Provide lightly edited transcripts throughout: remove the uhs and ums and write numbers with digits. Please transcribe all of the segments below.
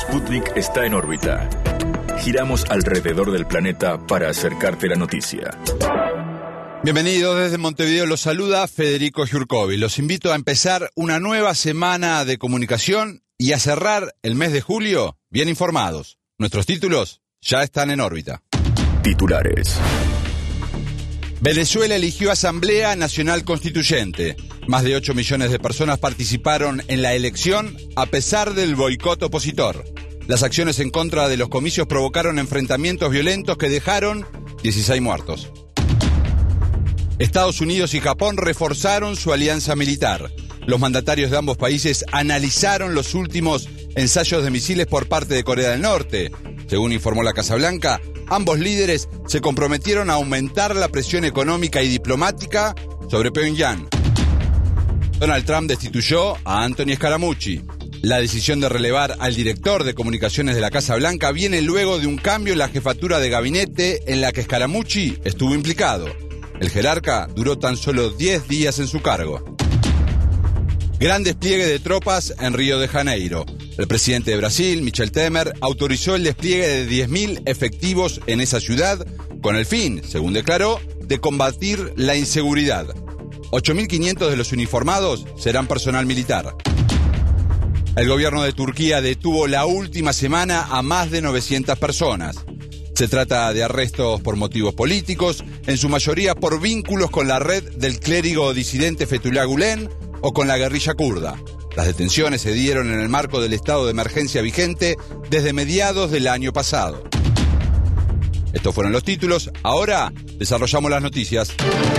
Sputnik está en órbita. Giramos alrededor del planeta para acercarte la noticia. Bienvenidos desde Montevideo, los saluda Federico Giurcovi. Los invito a empezar una nueva semana de comunicación y a cerrar el mes de julio bien informados. Nuestros títulos ya están en órbita. Titulares. Venezuela eligió Asamblea Nacional Constituyente. Más de 8 millones de personas participaron en la elección a pesar del boicot opositor. Las acciones en contra de los comicios provocaron enfrentamientos violentos que dejaron 16 muertos. Estados Unidos y Japón reforzaron su alianza militar. Los mandatarios de ambos países analizaron los últimos ensayos de misiles por parte de Corea del Norte. Según informó la Casa Blanca, ambos líderes se comprometieron a aumentar la presión económica y diplomática sobre Pyongyang. Donald Trump destituyó a Anthony Scaramucci. La decisión de relevar al director de comunicaciones de la Casa Blanca viene luego de un cambio en la jefatura de gabinete en la que Scaramucci estuvo implicado. El jerarca duró tan solo 10 días en su cargo. Gran despliegue de tropas en Río de Janeiro. El presidente de Brasil, Michel Temer, autorizó el despliegue de 10.000 efectivos en esa ciudad con el fin, según declaró, de combatir la inseguridad. 8.500 de los uniformados serán personal militar. El gobierno de Turquía detuvo la última semana a más de 900 personas. Se trata de arrestos por motivos políticos, en su mayoría por vínculos con la red del clérigo disidente Fethullah Gülen o con la guerrilla kurda. Las detenciones se dieron en el marco del estado de emergencia vigente desde mediados del año pasado. Estos fueron los títulos. Ahora desarrollamos las noticias.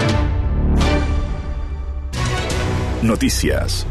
Noticias.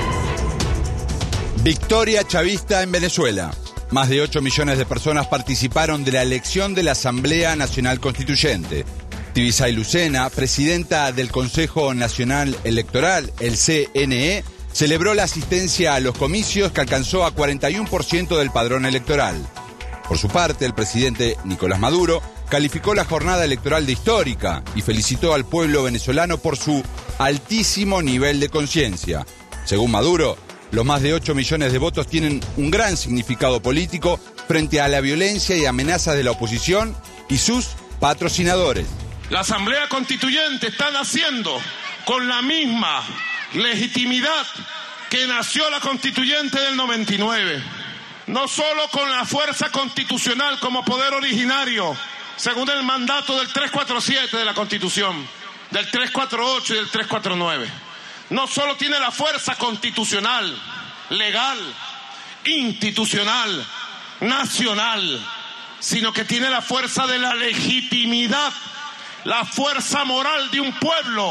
Victoria chavista en Venezuela. Más de 8 millones de personas participaron de la elección de la Asamblea Nacional Constituyente. Tibisay Lucena, presidenta del Consejo Nacional Electoral, el CNE, celebró la asistencia a los comicios que alcanzó a 41% del padrón electoral. Por su parte, el presidente Nicolás Maduro calificó la jornada electoral de histórica y felicitó al pueblo venezolano por su altísimo nivel de conciencia. Según Maduro, los más de 8 millones de votos tienen un gran significado político frente a la violencia y amenazas de la oposición y sus patrocinadores. La Asamblea Constituyente está naciendo con la misma legitimidad que nació la Constituyente del 99. No solo con la fuerza constitucional como poder originario, según el mandato del 347 de la Constitución, del 348 y del 349. No solo tiene la fuerza constitucional, legal, institucional, nacional, sino que tiene la fuerza de la legitimidad, la fuerza moral de un pueblo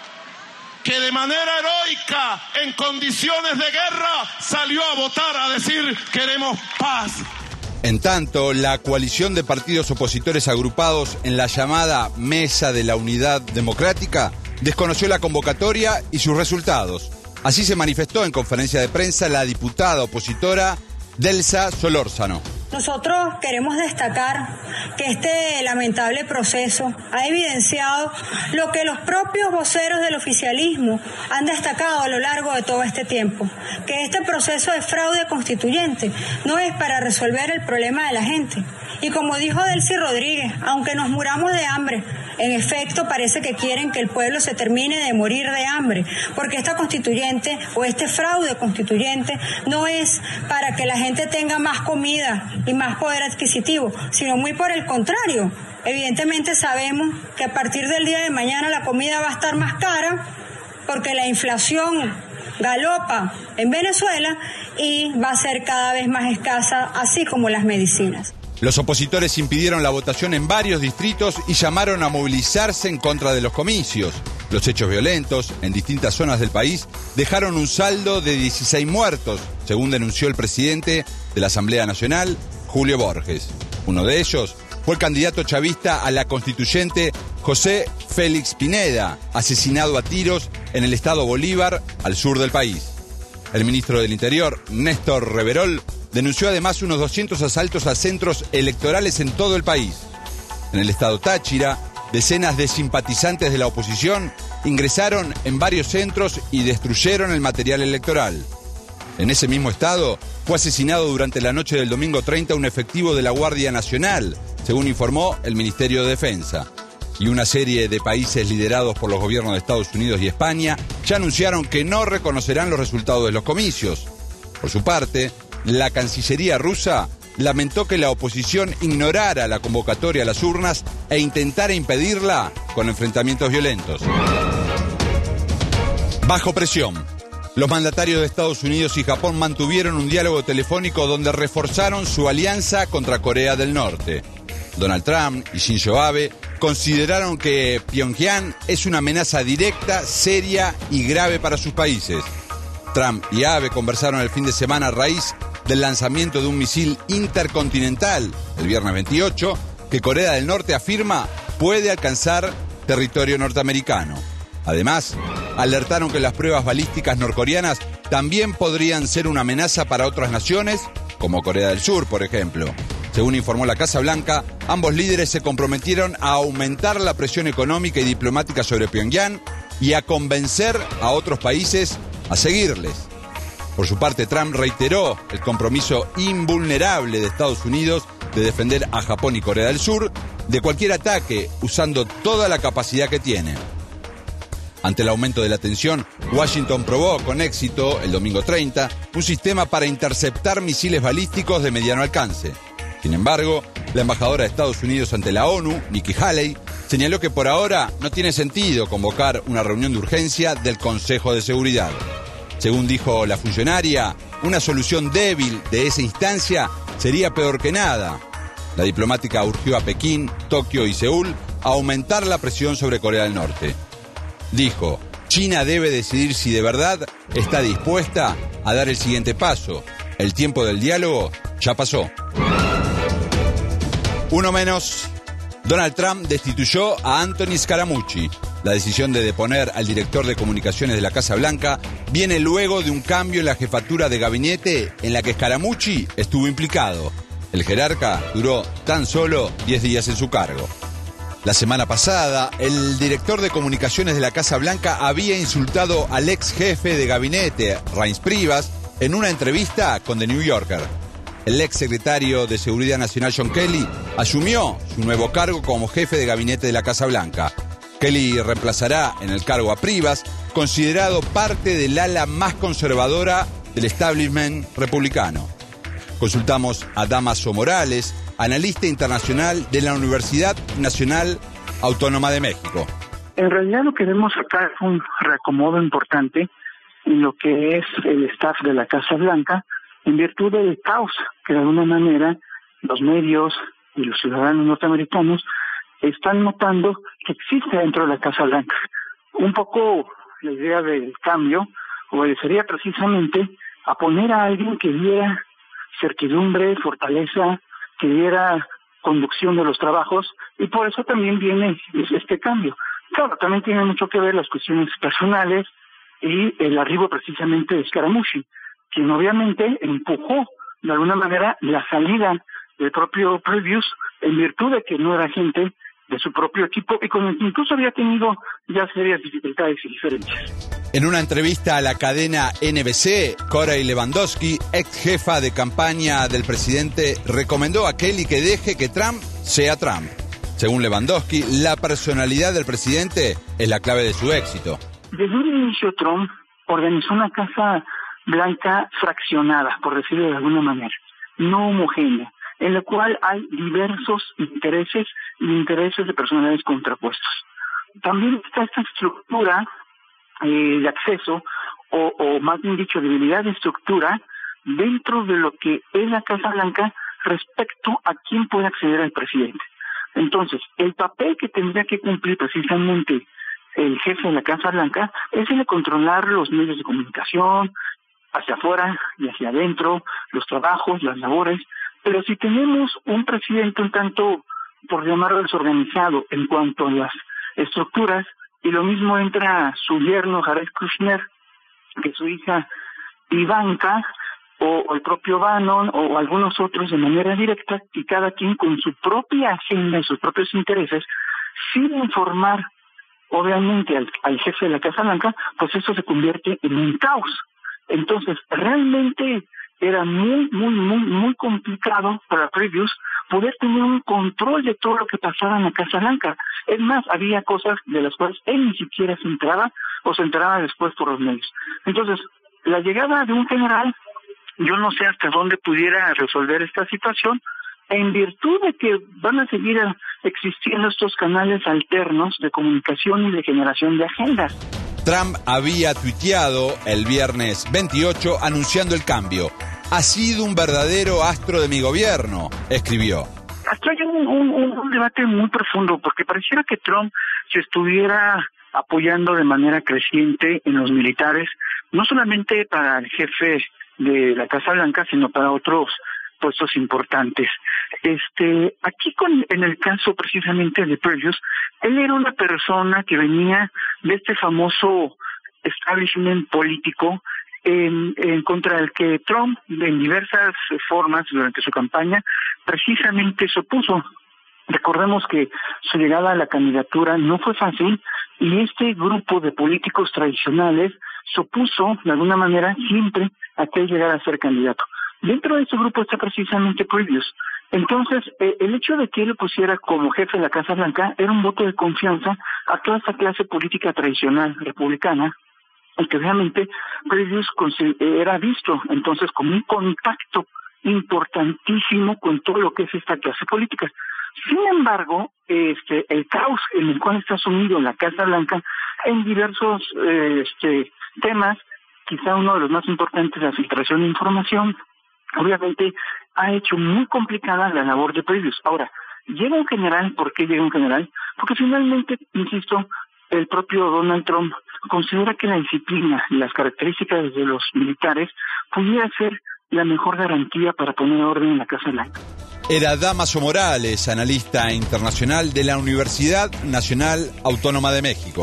que de manera heroica, en condiciones de guerra, salió a votar a decir queremos paz. En tanto, la coalición de partidos opositores agrupados en la llamada Mesa de la Unidad Democrática desconoció la convocatoria y sus resultados. Así se manifestó en conferencia de prensa la diputada opositora Delsa Solórzano. Nosotros queremos destacar que este lamentable proceso ha evidenciado lo que los propios voceros del oficialismo han destacado a lo largo de todo este tiempo, que este proceso de fraude constituyente no es para resolver el problema de la gente. Y como dijo Delcy Rodríguez, aunque nos muramos de hambre, en efecto parece que quieren que el pueblo se termine de morir de hambre, porque esta constituyente o este fraude constituyente no es para que la gente tenga más comida y más poder adquisitivo, sino muy por el contrario. Evidentemente sabemos que a partir del día de mañana la comida va a estar más cara porque la inflación galopa en Venezuela y va a ser cada vez más escasa, así como las medicinas. Los opositores impidieron la votación en varios distritos y llamaron a movilizarse en contra de los comicios. Los hechos violentos en distintas zonas del país dejaron un saldo de 16 muertos, según denunció el presidente de la Asamblea Nacional, Julio Borges. Uno de ellos fue el candidato chavista a la constituyente José Félix Pineda, asesinado a tiros en el estado Bolívar, al sur del país. El ministro del Interior, Néstor Reverol, denunció además unos 200 asaltos a centros electorales en todo el país. En el estado Táchira, decenas de simpatizantes de la oposición ingresaron en varios centros y destruyeron el material electoral. En ese mismo estado, fue asesinado durante la noche del domingo 30 un efectivo de la Guardia Nacional, según informó el Ministerio de Defensa. Y una serie de países liderados por los gobiernos de Estados Unidos y España ya anunciaron que no reconocerán los resultados de los comicios. Por su parte, la Cancillería rusa lamentó que la oposición ignorara la convocatoria a las urnas e intentara impedirla con enfrentamientos violentos. Bajo presión, los mandatarios de Estados Unidos y Japón mantuvieron un diálogo telefónico donde reforzaron su alianza contra Corea del Norte. Donald Trump y Shinzo Abe consideraron que Pyongyang es una amenaza directa, seria y grave para sus países. Trump y Abe conversaron el fin de semana a raíz del lanzamiento de un misil intercontinental el viernes 28 que Corea del Norte afirma puede alcanzar territorio norteamericano. Además, alertaron que las pruebas balísticas norcoreanas también podrían ser una amenaza para otras naciones, como Corea del Sur, por ejemplo. Según informó la Casa Blanca, ambos líderes se comprometieron a aumentar la presión económica y diplomática sobre Pyongyang y a convencer a otros países a seguirles. Por su parte, Trump reiteró el compromiso invulnerable de Estados Unidos de defender a Japón y Corea del Sur de cualquier ataque usando toda la capacidad que tiene. Ante el aumento de la tensión, Washington probó con éxito, el domingo 30, un sistema para interceptar misiles balísticos de mediano alcance. Sin embargo, la embajadora de Estados Unidos ante la ONU, Nikki Haley, señaló que por ahora no tiene sentido convocar una reunión de urgencia del Consejo de Seguridad. Según dijo la funcionaria, una solución débil de esa instancia sería peor que nada. La diplomática urgió a Pekín, Tokio y Seúl a aumentar la presión sobre Corea del Norte. Dijo, China debe decidir si de verdad está dispuesta a dar el siguiente paso. El tiempo del diálogo ya pasó. Uno menos. Donald Trump destituyó a Anthony Scaramucci. La decisión de deponer al director de comunicaciones de la Casa Blanca viene luego de un cambio en la jefatura de gabinete en la que Scaramucci estuvo implicado. El jerarca duró tan solo 10 días en su cargo. La semana pasada, el director de comunicaciones de la Casa Blanca había insultado al ex jefe de gabinete, Reince Priebus, en una entrevista con The New Yorker. El ex secretario de Seguridad Nacional, John Kelly, asumió su nuevo cargo como jefe de gabinete de la Casa Blanca. Kelly reemplazará en el cargo a Priebus, considerado parte del ala más conservadora del establishment republicano. Consultamos a Dámaso Morales, analista internacional de la Universidad Nacional Autónoma de México. En realidad lo que vemos acá es un reacomodo importante en lo que es el staff de la Casa Blanca, en virtud del caos que de alguna manera los medios y los ciudadanos norteamericanos están notando que existe dentro de la Casa Blanca. Un poco la idea del cambio obedecería precisamente a poner a alguien que diera certidumbre, fortaleza, que diera conducción de los trabajos, y por eso también viene este cambio. Claro, también tiene mucho que ver las cuestiones personales y el arribo precisamente de Scaramucci, quien obviamente empujó de alguna manera la salida del propio Priebus en virtud de que no era gente de su propio equipo y con el que incluso había tenido ya serias dificultades y diferencias. En una entrevista a la cadena NBC, Corey Lewandowski, ex jefa de campaña del presidente, recomendó a Kelly que deje que Trump sea Trump. Según Lewandowski, la personalidad del presidente es la clave de su éxito. Desde un inicio Trump organizó una Casa Blanca fraccionada, por decirlo de alguna manera, no homogénea, en la cual hay diversos intereses y intereses de personalidades contrapuestos. También está esta estructura de acceso, o más bien dicho, debilidad de estructura dentro de lo que es la Casa Blanca respecto a quién puede acceder al presidente. Entonces, el papel que tendría que cumplir precisamente el jefe de la Casa Blanca es el de controlar los medios de comunicación, hacia afuera y hacia adentro, los trabajos, las labores. Pero si tenemos un presidente un tanto, por llamarlo desorganizado, en cuanto a las estructuras, y lo mismo entra su yerno Jared Kushner, que su hija Ivanka, o el propio Bannon, o algunos otros de manera directa, y cada quien con su propia agenda y sus propios intereses, sin informar, obviamente, al jefe de la Casa Blanca, pues eso se convierte en un caos. Entonces, realmente era muy complicado para Previews poder tener un control de todo lo que pasaba en la Casa Blanca. Es más, había cosas de las cuales él ni siquiera se enteraba o se enteraba después por los medios. Entonces, la llegada de un general, yo no sé hasta dónde pudiera resolver esta situación, en virtud de que van a seguir existiendo estos canales alternos de comunicación y de generación de agendas. Trump había tuiteado el viernes 28 anunciando el cambio. Ha sido un verdadero astro de mi gobierno, escribió. Hasta hay un debate muy profundo, porque pareciera que Trump se estuviera apoyando de manera creciente en los militares, no solamente para el jefe de la Casa Blanca, sino para otros puestos importantes. Aquí en el caso precisamente de Previews, él era una persona que venía de este famoso establishment político en contra del que Trump, en diversas formas durante su campaña, precisamente se opuso. Recordemos que su llegada a la candidatura no fue fácil y este grupo de políticos tradicionales se opuso de alguna manera siempre a que él llegara a ser candidato. Dentro de ese grupo está precisamente Previews. Entonces, el hecho de que él lo pusiera como jefe de la Casa Blanca era un voto de confianza a toda esta clase política tradicional republicana, y que realmente Previews era visto entonces como un contacto importantísimo con todo lo que es esta clase política. Sin embargo, el caos en el cual está sumido la Casa Blanca en diversos temas, quizá uno de los más importantes, la filtración de información, obviamente ha hecho muy complicada la labor de Previews. Ahora, llega un general. ¿Por qué llega un general? Porque finalmente, insisto, el propio Donald Trump considera que la disciplina y las características de los militares pudiera ser la mejor garantía para poner orden en la Casa Blanca. Era Dámaso Morales, analista internacional de la Universidad Nacional Autónoma de México.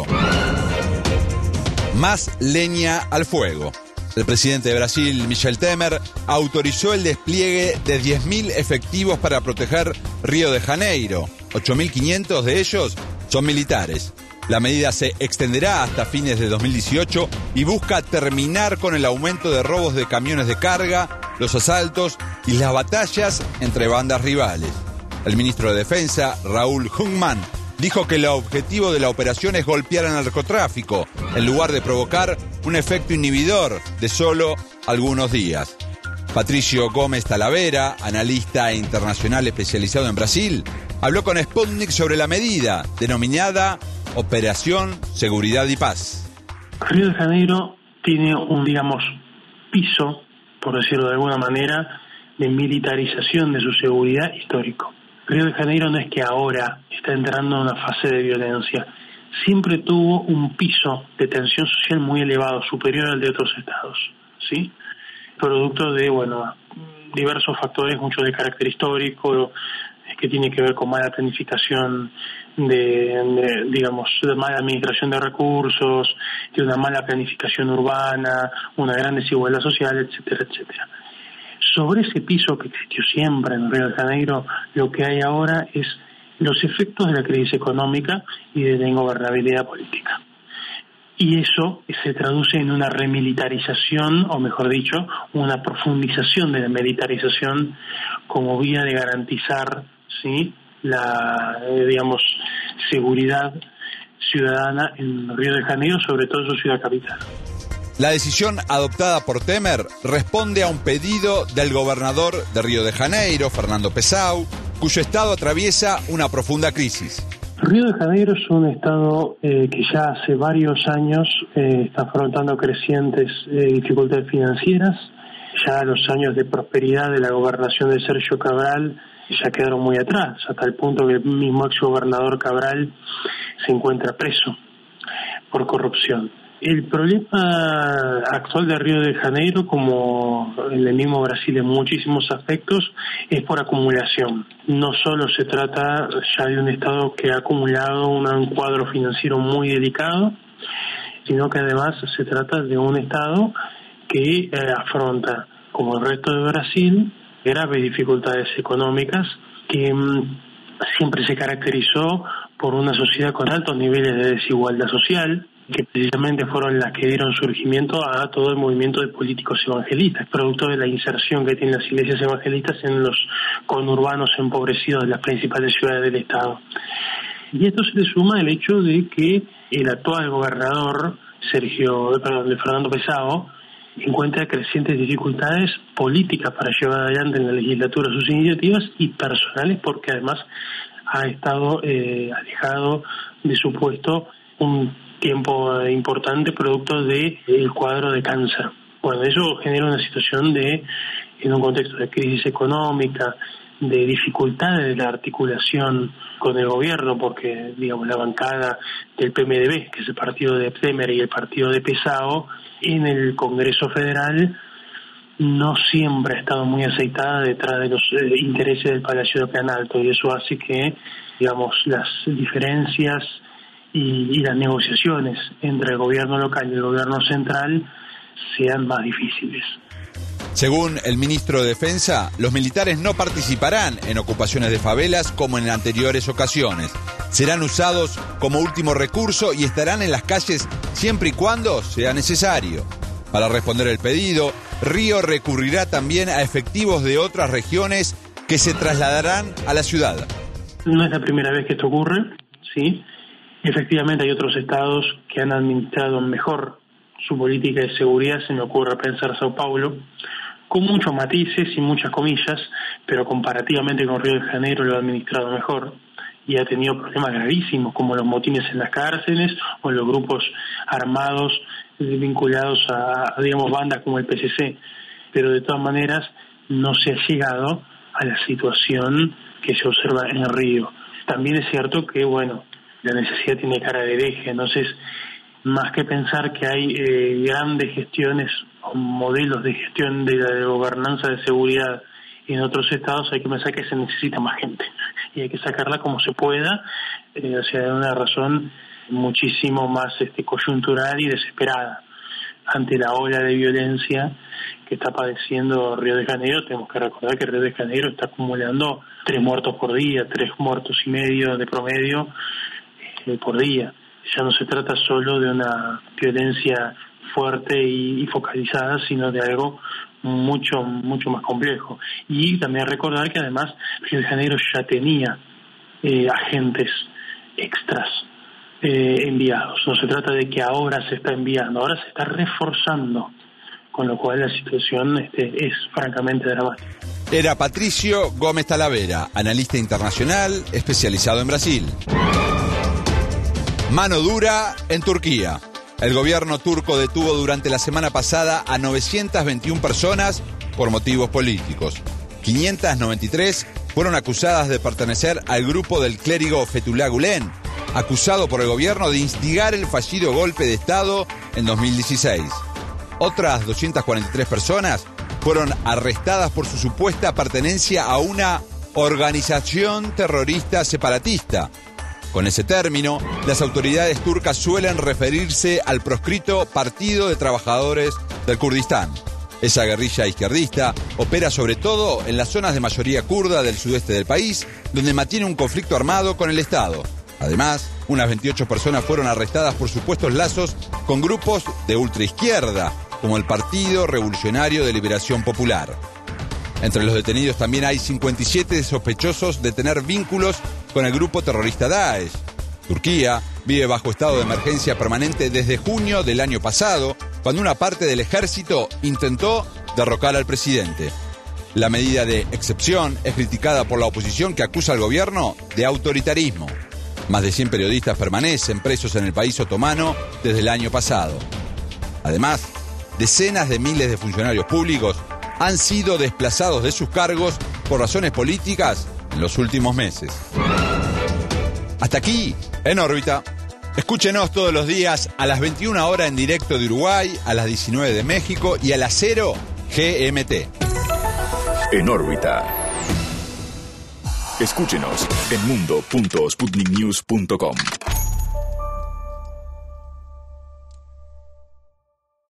Más leña al fuego. El presidente de Brasil, Michel Temer, autorizó el despliegue de 10.000 efectivos para proteger Río de Janeiro. 8.500 de ellos son militares. La medida se extenderá hasta fines de 2018 y busca terminar con el aumento de robos de camiones de carga, los asaltos y las batallas entre bandas rivales. El ministro de Defensa, Raúl Jungmann, dijo que el objetivo de la operación es golpear al narcotráfico, en lugar de provocar un efecto inhibidor de solo algunos días. Patricio Gómez Talavera, analista internacional especializado en Brasil, habló con Sputnik sobre la medida denominada Operación Seguridad y Paz. Río de Janeiro tiene un, piso, por decirlo de alguna manera, de militarización de su seguridad histórico. Río de Janeiro no es que ahora está entrando en una fase de violencia, siempre tuvo un piso de tensión social muy elevado, superior al de otros estados, ¿sí? Producto de, diversos factores, mucho de carácter histórico, que tiene que ver con mala planificación de mala administración de recursos, de una mala planificación urbana, una gran desigualdad social, etcétera, etcétera. Sobre ese piso que existió siempre en Río de Janeiro, lo que hay ahora es los efectos de la crisis económica y de la ingobernabilidad política. Y eso se traduce en una remilitarización, o mejor dicho, una profundización de la militarización como vía de garantizar, ¿sí?, la, seguridad ciudadana en Río de Janeiro, sobre todo en su ciudad capital. La decisión adoptada por Temer responde a un pedido del gobernador de Río de Janeiro, Fernando Pessoa, cuyo estado atraviesa una profunda crisis. Río de Janeiro es un estado que ya hace varios años está afrontando crecientes dificultades financieras. Ya los años de prosperidad de la gobernación de Sergio Cabral ya quedaron muy atrás, hasta el punto que el mismo exgobernador Cabral se encuentra preso por corrupción. El problema actual de Río de Janeiro, como en el mismo Brasil en muchísimos aspectos, es por acumulación. No solo se trata ya de un Estado que ha acumulado un cuadro financiero muy delicado, sino que además se trata de un Estado que afronta, como el resto de Brasil, graves dificultades económicas, que siempre se caracterizó por una sociedad con altos niveles de desigualdad social, que precisamente fueron las que dieron surgimiento a todo el movimiento de políticos evangelistas, producto de la inserción que tienen las iglesias evangelistas en los conurbanos empobrecidos de las principales ciudades del Estado. Y esto se le suma el hecho de que el actual gobernador, Fernando Pesao, encuentra crecientes dificultades políticas para llevar adelante en la legislatura sus iniciativas y personales, porque además ha estado alejado de su puesto un tiempo importante producto del cuadro de cáncer. Bueno, eso genera una situación en un contexto de crisis económica, de dificultades de la articulación con el gobierno, porque digamos la bancada del PMDB, que es el partido de Temer, y el partido de Pesao en el Congreso Federal no siempre ha estado muy aceitada detrás de los intereses del Palacio de Planalto, y eso hace que digamos las diferencias y las negociaciones entre el gobierno local y el gobierno central sean más difíciles. Según el ministro de Defensa, los militares no participarán en ocupaciones de favelas como en anteriores ocasiones. Serán usados como último recurso y estarán en las calles siempre y cuando sea necesario. Para responder el pedido, Río recurrirá también a efectivos de otras regiones que se trasladarán a la ciudad. No es la primera vez que esto ocurre, ¿sí? Efectivamente hay otros estados que han administrado mejor su política de seguridad, se me ocurre pensar Sao Paulo, con muchos matices y muchas comillas, pero comparativamente con Río de Janeiro lo ha administrado mejor y ha tenido problemas gravísimos como los motines en las cárceles o los grupos armados vinculados a digamos bandas como el PCC, pero de todas maneras no se ha llegado a la situación que se observa en Río. También es cierto que la necesidad tiene cara de hereje, entonces más que pensar que hay grandes gestiones o modelos de gestión de la gobernanza de seguridad en otros estados, hay que pensar que se necesita más gente y hay que sacarla como se pueda, de una razón muchísimo más coyuntural y desesperada. Ante la ola de violencia que está padeciendo Río de Janeiro, tenemos que recordar que Río de Janeiro está acumulando 3 muertos por día, 3 muertos y medio de promedio por día. Ya no se trata solo de una violencia fuerte y focalizada, sino de algo mucho más complejo. Y también recordar que además Río de Janeiro ya tenía agentes extras enviados. No se trata de que ahora se está enviando, ahora se está reforzando, con lo cual la situación es francamente dramática. Era Patricio Gómez Talavera, analista internacional especializado en Brasil. Mano dura en Turquía. El gobierno turco detuvo durante la semana pasada a 921 personas por motivos políticos. 593 fueron acusadas de pertenecer al grupo del clérigo Fethullah Gülen, acusado por el gobierno de instigar el fallido golpe de Estado en 2016. Otras 243 personas fueron arrestadas por su supuesta pertenencia a una organización terrorista separatista. Con ese término, las autoridades turcas suelen referirse al proscrito Partido de Trabajadores del Kurdistán. Esa guerrilla izquierdista opera sobre todo en las zonas de mayoría kurda del sudeste del país, donde mantiene un conflicto armado con el Estado. Además, unas 28 personas fueron arrestadas por supuestos lazos con grupos de ultraizquierda, como el Partido Revolucionario de Liberación Popular. Entre los detenidos también hay 57 sospechosos de tener vínculos con el grupo terrorista Daesh. Turquía vive bajo estado de emergencia permanente desde junio del año pasado, cuando una parte del ejército intentó derrocar al presidente. La medida de excepción es criticada por la oposición, que acusa al gobierno de autoritarismo. Más de 100 periodistas permanecen presos en el país otomano desde el año pasado. Además, decenas de miles de funcionarios públicos han sido desplazados de sus cargos por razones políticas en los últimos meses. Hasta aquí, En órbita. Escúchenos todos los días a las 21 horas en directo de Uruguay, a las 19 de México y a las 0 GMT. En órbita. Escúchenos en mundo.sputniknews.com.